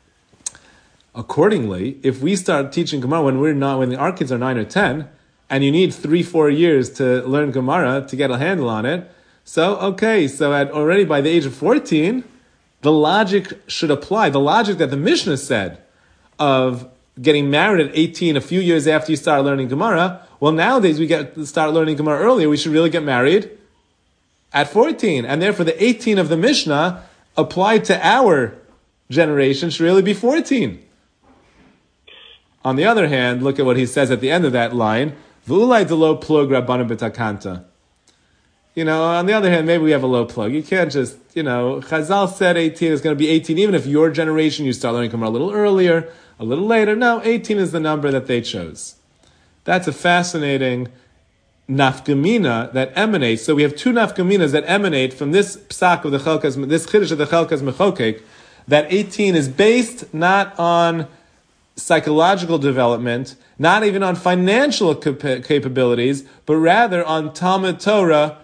Accordingly, if we start teaching Gemara when we're not, when our kids are nine or ten, and you need three, four years to learn Gemara to get a handle on it, so okay, so at already by the age of fourteen, the logic should apply. The logic that the Mishnah said of getting married at eighteen, a few years after you start learning Gemara. Well, nowadays we get to start learning Gemara earlier. We should really get married at fourteen, and therefore the eighteen of the Mishnah applied to our generation should really be fourteen. On the other hand, look at what he says at the end of that line. V'ulai delo plug rabbanim b'takanta. You know, on the other hand, maybe we have a low plug. You can't just, you know, Chazal said eighteen is going to be eighteen, even if your generation, you start learning Gemara a little earlier, a little later. No, eighteen is the number that they chose. That's a fascinating nafkamina that emanates. So we have two nafkaminas that emanate from this psak of the Chelkas, this chiddush of the Chelkas Mechokek, that eighteen is based not on psychological development, not even on financial cap- capabilities, but rather on Talmud Torah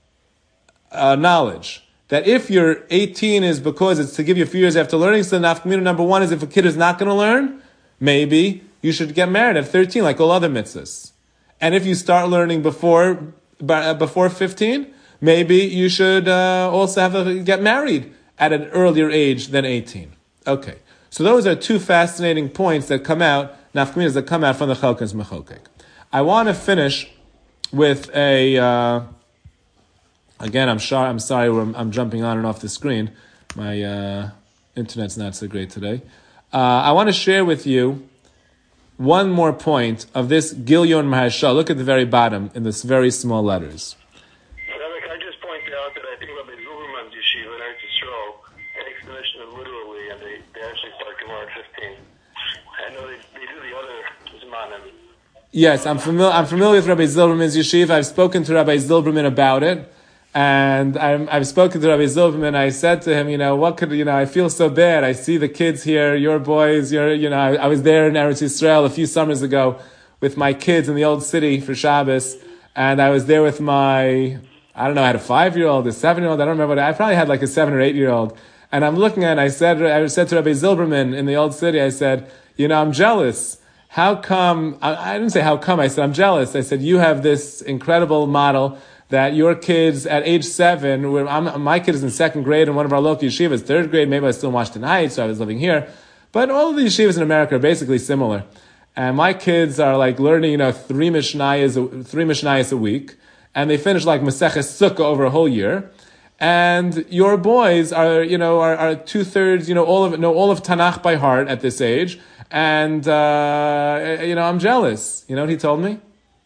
uh, knowledge. That if you're eighteen is because it's to give you a few years after learning, so the nafkamina number one is if a kid is not going to learn, maybe you should get married at thirteen, like all other mitzvahs. And if you start learning before before fifteen, maybe you should uh, also have a, get married at an earlier age than eighteen. Okay. So those are two fascinating points that come out, nafkaminas that come out from the Chelkas Mechokek. I want to finish with a, uh, again, I'm sure, I'm sorry, I'm, I'm jumping on and off the screen. My uh, internet's not so great today. Uh, I want to share with you one more point of this Gilyon Maharsha. Look at the very bottom in this very small letters. Rabbi, can I just point out that I think Rabbi Zuberman's yeshiva in Eretz Yisrael takes the Mishnah literally, and they, they actually start Gemara at fifteen. I know they, they do the other Zmanim. Yes, I'm familiar. I'm familiar with Rabbi Zilberman's yeshiva. I've spoken to Rabbi Zilberman about it, and I'm, I've spoken to Rabbi Zilberman. I said to him, you know, what could you know? I feel so bad. I see the kids here, your boys. Your, you know, I, I was there in Eretz Yisrael a few summers ago with my kids in the old city for Shabbos, and I was there with my, I don't know, I had a five-year-old, a seven-year-old. I don't remember what I probably had like a seven or eight-year-old. And I'm looking at it, I said, I said to Rabbi Zilberman in the old city, I said, you know, I'm jealous. How come, I, I didn't say how come, I said, I'm jealous. I said, you have this incredible model that your kids at age seven, where I'm, my kid is in second grade in one of our local yeshivas, third grade, maybe I was still in Washington Heights, so I was living here. But all of the yeshivas in America are basically similar. And my kids are like learning, you know, three Mishnayos, three Mishnayos a week. And they finish like Maseches Sukkah over a whole year. And your boys are, you know, are, are two thirds, you know, all of know all of Tanakh by heart at this age. And, uh, you know, I'm jealous. You know what he told me?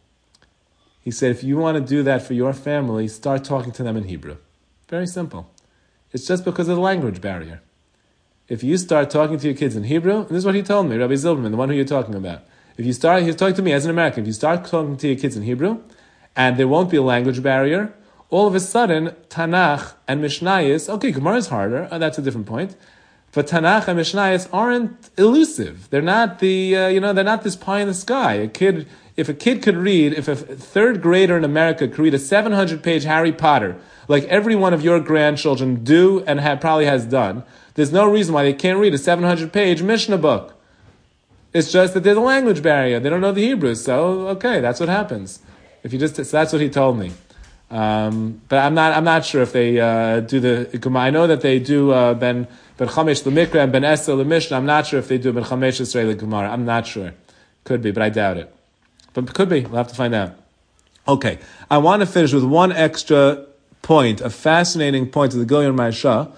He said, if you want to do that for your family, start talking to them in Hebrew. Very simple. It's just because of the language barrier. If you start talking to your kids in Hebrew, and this is what he told me, Rabbi Zilberman, the one who you're talking about. If you start, he's talking to me as an American, if you start talking to your kids in Hebrew, and there won't be a language barrier, all of a sudden, Tanakh and Mishnayos, okay, Gemara is harder, uh, that's a different point, but Tanakh and Mishnayos aren't elusive. They're not the, uh, you know, they're not this pie in the sky. A kid, if a kid could read, if a third grader in America could read a seven hundred page Harry Potter, like every one of your grandchildren do and have, probably has done, there's no reason why they can't read a seven hundred page Mishnah book. It's just that there's a language barrier. They don't know the Hebrew, so okay, that's what happens. If you just, so that's what he told me. Um, but I'm not, I'm not sure if they, uh, do the, I know that they do, uh, Ben, Ben Chamesh L'Mikra and Ben Esther L'Mishnah. I'm not sure if they do Ben Chamesh Yisrael L'Gemara. I'm not sure. Could be, but I doubt it. But could be. We'll have to find out. Okay. I want to finish with one extra point, a fascinating point of the Gilyon Ma'asha.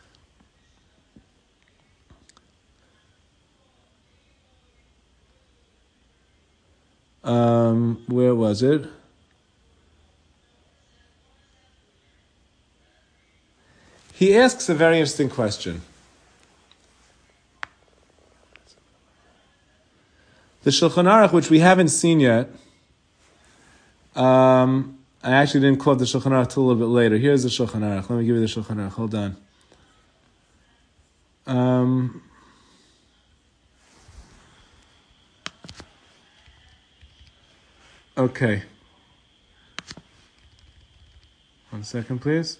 Um, where was it? He asks a very interesting question. The Shulchan Aruch, which we haven't seen yet, um, I actually didn't quote the Shulchan Aruch till a little bit later. Here's the Shulchan Aruch. Let me give you the Shulchan Aruch. Hold on. Um, okay. One second, please.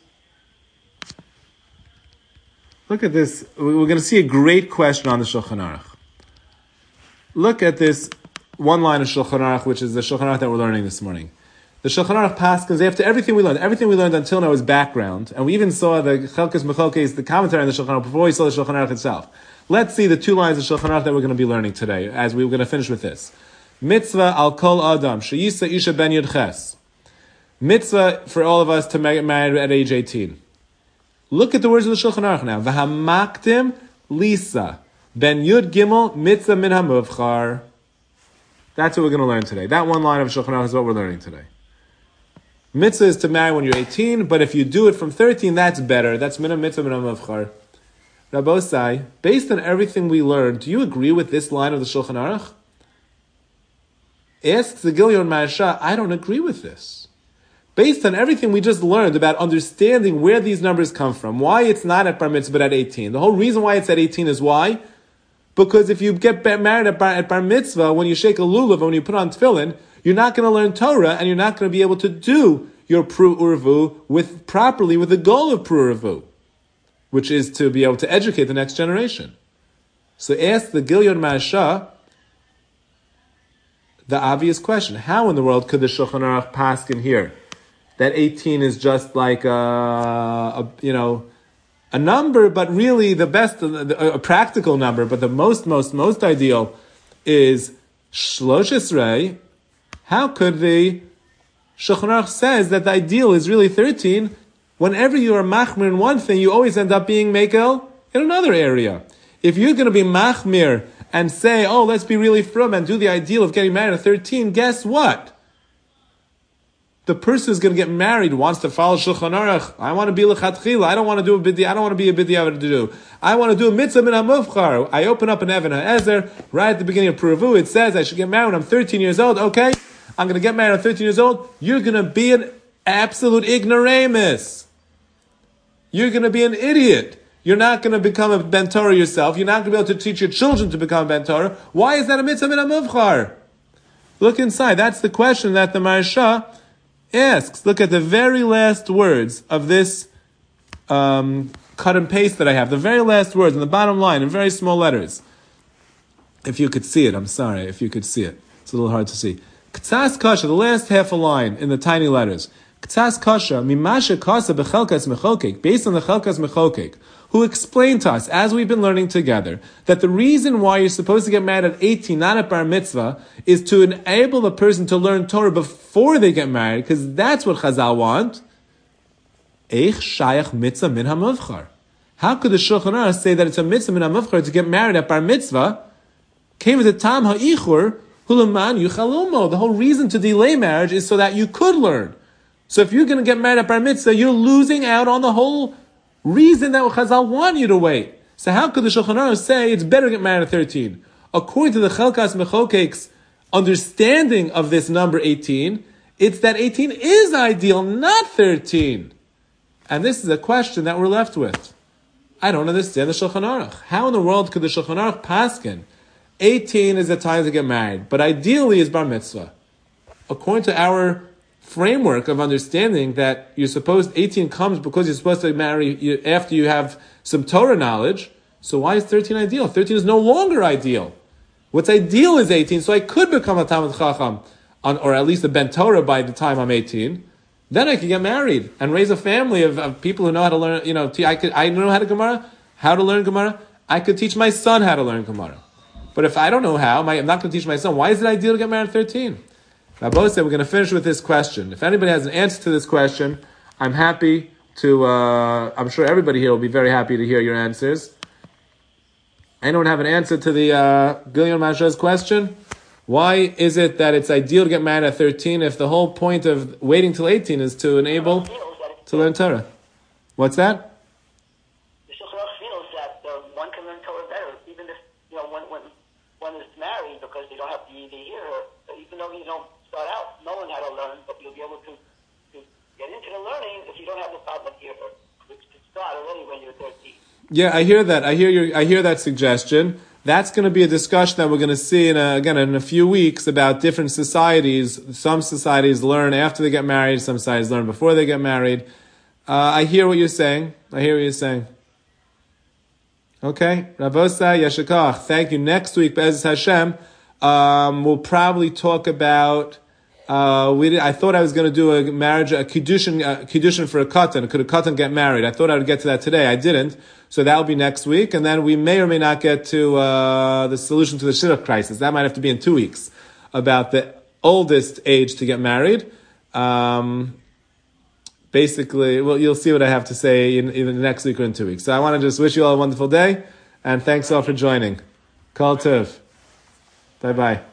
Look at this. We're going to see a great question on the Shulchan Aruch. Look at this one line of Shulchan Aruch, which is the Shulchan Aruch that we're learning this morning. The Shulchan Aruch paskins after everything we learned. Everything we learned until now is background, and we even saw the Chelkas Mechalkes, the commentary on the Shulchan Aruch before we saw the Shulchan Aruch itself. Let's see the two lines of Shulchan Aruch that we're going to be learning today, as we're going to finish with this. Mitzvah al kol adam sheyisa isha ben yud ches. Mitzvah for all of us to get married at age eighteen. Look at the words of the Shulchan Aruch now. V'hamaktim lisa ben yud gimel mitzvah min hamuvchar. That's what we're going to learn today. That one line of Shulchan Aruch is what we're learning today. Mitzvah is to marry when you're eighteen, but if you do it from thirteen, that's better. That's min mitzvah min hamuvchar. Rabbosai, based on everything we learned, do you agree with this line of the Shulchan Aruch? Asks the Gilyon Ma'asha, I don't agree with this. Based on everything we just learned about understanding where these numbers come from, why it's not at bar mitzvah but at eighteen. The whole reason why it's at eighteen is why? Because if you get married at bar, at bar mitzvah, when you shake a lulav, when you put on tefillin, you're not going to learn Torah and you're not going to be able to do your pru urvu with properly with the goal of pru urvu, which is to be able to educate the next generation. So ask the Gilyon Ma'asha the obvious question: how in the world could the Shulchan Aruch paskin here that eighteen is just like a, a you know a number, but really the best, a, a practical number, but the most, most, most ideal is Shlosh Esrei. How could the Shulchan Aruch says that the ideal is really thirteen? Whenever you are machmir in one thing, you always end up being mekel in another area. If you're going to be machmir and say, oh, let's be really frum and do the ideal of getting married at thirteen, guess what? the person who's going to get married wants to follow Shulchan Aruch. I want to be lechatchila. I don't want to do a bidya. I don't want to be a bidya to do. I want to do a mitzvah min hamuvchar. I open up an Even HaEzer right at the beginning of Puravu. It says I should get married when I'm thirteen years old. Okay, I'm going to get married when I'm thirteen years old. You're going to be an absolute ignoramus. You're going to be an idiot. You're not going to become a Ben Torah yourself. You're not going to be able to teach your children to become Ben Torah. Why is that a mitzvah min hamuvchar? Look inside. That's the question that the Maharsha asks. Look at the very last words of this um, cut and paste that I have. The very last words in the bottom line in very small letters. If you could see it, I'm sorry. If you could see it. It's a little hard to see. K'tzas kasha, the last half a line in the tiny letters. K'tzas kasha, mimasha kasa bechelkas mechokek, based on the chelkas mechokek, who explained to us, as we've been learning together, that the reason why you're supposed to get married at eighteen, not at bar mitzvah, is to enable the person to learn Torah before they get married, because that's what Chazal want. Eich shayach mitzvah min hamuvchar. How could the Shulchan Aruch say that it's a mitzvah min hamuvchar to get married at bar mitzvah? Came with the tam ha'ichur hulaman yuchalumo. The whole reason to delay marriage is so that you could learn. So if you're going to get married at bar mitzvah, you're losing out on the whole reason that Chazal want you to wait. So how could the Shulchan Aruch say it's better to get married at thirteen? According to the Chelkas Mechokek's understanding of this number eighteen, it's that eighteen is ideal, not thirteen. And this is a question that we're left with. I don't understand the Shulchan Aruch. How in the world could the Shulchan Aruch paskin? eighteen is the time to get married, but ideally is bar mitzvah. According to our framework of understanding that you're supposed, eighteen comes because you're supposed to marry after you have some Torah knowledge, so why is thirteen ideal? thirteen is no longer ideal. What's ideal is eighteen, so I could become a Talmid Chacham, on, or at least a Ben Torah by the time I'm eighteen. Then I could get married and raise a family of, of people who know how to learn, you know, I could, I know how to Gemara, how to learn Gemara. I could teach my son how to learn Gemara. But if I don't know how, I'm not going to teach my son. Why is it ideal to get married at thirteen? Rabbi said we're going to finish with this question. If anybody has an answer to this question, I'm happy to, uh, I'm sure everybody here will be very happy to hear your answers. Anyone have an answer to the uh, Gilyon Masha's question? Why is it that it's ideal to get married at thirteen if the whole point of waiting till eighteen is to enable to learn Torah? What's that? The Shulchan Aruch feels that uh, one can learn Torah better, even if, you know, when, when one is married, because you don't have to either hear her, even though you don't start out knowing how to learn, but you'll be able to, to get into the learning if you don't have the problem here, which could start already when you're thirteen. Yeah, I hear that. I hear your. I hear that suggestion. That's going to be a discussion that we're going to see in a, again in a few weeks about different societies. Some societies learn after they get married. Some societies learn before they get married. Uh, I hear what you're saying. I hear what you're saying. Okay, Rabosai Yeshakach. Thank you. Next week, Be'ez Hashem, um, we'll probably talk about. Uh, we did, I thought I was going to do a marriage, a kiddushin, a kiddushin for a katan. Could a katan get married? I thought I would get to that today. I didn't. So that'll be next week. And then we may or may not get to uh, the solution to the shidduch crisis. That might have to be in two weeks. About the oldest age to get married. Um, basically, well, you'll see what I have to say in, in the next week or in two weeks. So I want to just wish you all a wonderful day. And thanks all for joining. Kol Tov. Bye-bye.